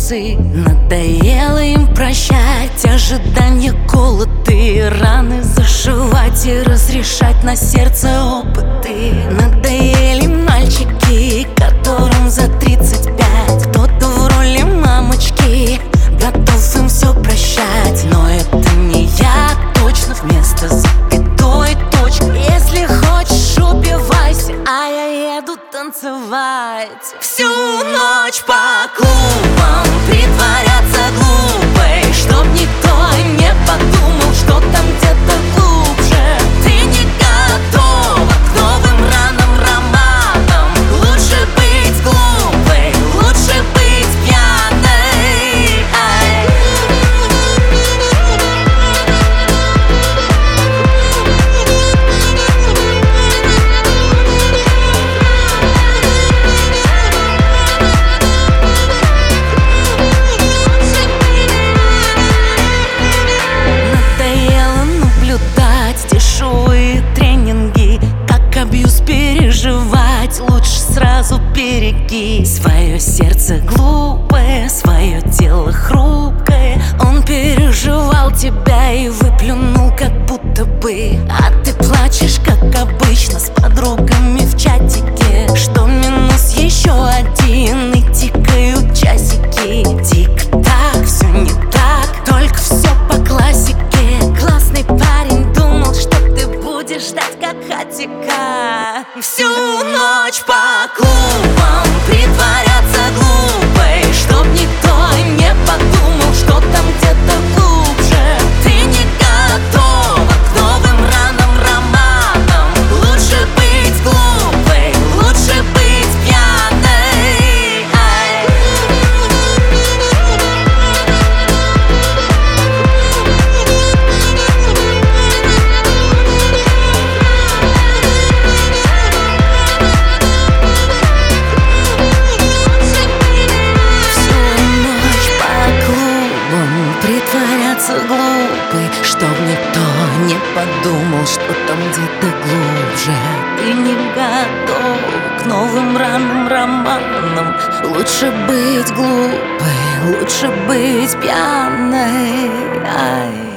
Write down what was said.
улицы. Надоело им прощать ожидания, голод и раны зашивать и разрешать на сердце опыты. Надоели мальчики, которым за 35. Кто-то в роли мамочки, готов им все прощать. Но это не я, точно вместо запятой точка. Если хочешь, убивайся, а я еду танцевать. Всю ночь по клубам притворяться глупой, чтоб никто не подумал, что там где-то глубже. Ты не готова к новым ранам, романам. Лучше быть глупой, лучше быть пьяной. Дешевые тренинги, как абьюз переживать, лучше сразу береги. Свое сердце глупое, свое тело хрупкое. Он переживал тебя и выплюнул как будто бы. А ты плачешь, как обычно, с подругами в чатике. Что минус еще один, и тикают часики. Тик-так, все не так, только все по классике. Классный парень думал, что ты будешь ждать как хатика. Всю ночь по клубам притворяться глупой, чтоб никто не подумал, что там где-то глубже. Ты не готова к новым ранам, романам. Лучше быть глупой, лучше быть пьяной. Притворяться глупой, чтоб никто не подумал, что там где-то глубже. Ты не готов к новым ранам, романам. Лучше быть глупой, лучше быть пьяной.